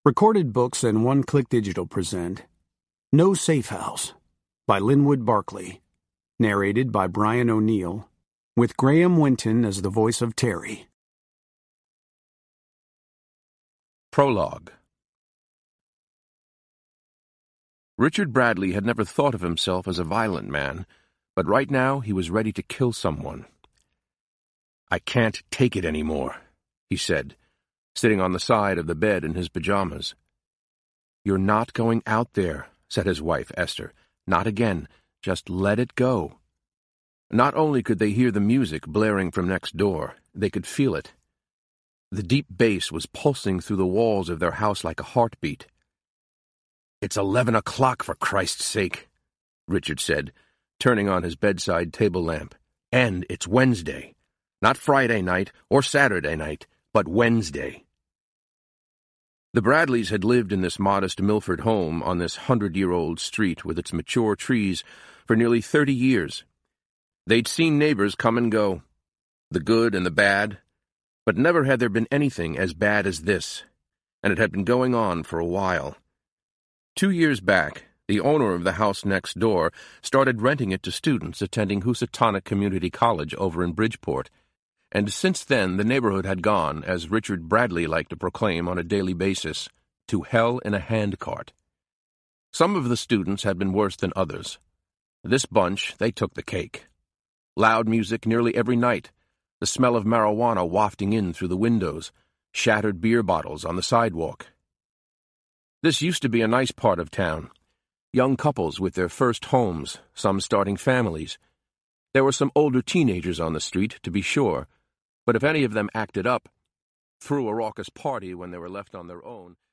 Recorded Books and One Click Digital present No Safe House by Linwood Barclay, narrated by Brian O'Neill, with Graham Winton as the voice of Terry. Prologue. Richard Bradley had never thought of himself as a violent man, but right now he was ready to kill someone. "I can't take it anymore," he said, sitting on the side of the bed in his pajamas. "You're not going out there," said his wife, Esther. "Not again. Just let it go." Not only could they hear the music blaring from next door, they could feel it. The deep bass was pulsing through the walls of their house like a heartbeat. "It's 11 o'clock, for Christ's sake," Richard said, turning on his bedside table lamp. "And it's Wednesday. Not Friday night or Saturday night, but Wednesday." The Bradleys had lived in this modest Milford home on this 100-year-old street with its mature trees for nearly 30 years. They'd seen neighbors come and go, the good and the bad, but never had there been anything as bad as this, and it had been going on for a while. 2 years back, the owner of the house next door started renting it to students attending Housatonic Community College over in Bridgeport, and since then the neighborhood had gone, as Richard Bradley liked to proclaim on a daily basis, to hell in a handcart. Some of the students had been worse than others. This bunch, they took the cake. Loud music nearly every night, the smell of marijuana wafting in through the windows, shattered beer bottles on the sidewalk. This used to be a nice part of town. Young couples with their first homes, some starting families. There were some older teenagers on the street, to be sure, but if any of them acted up, threw a raucous party when they were left on their own,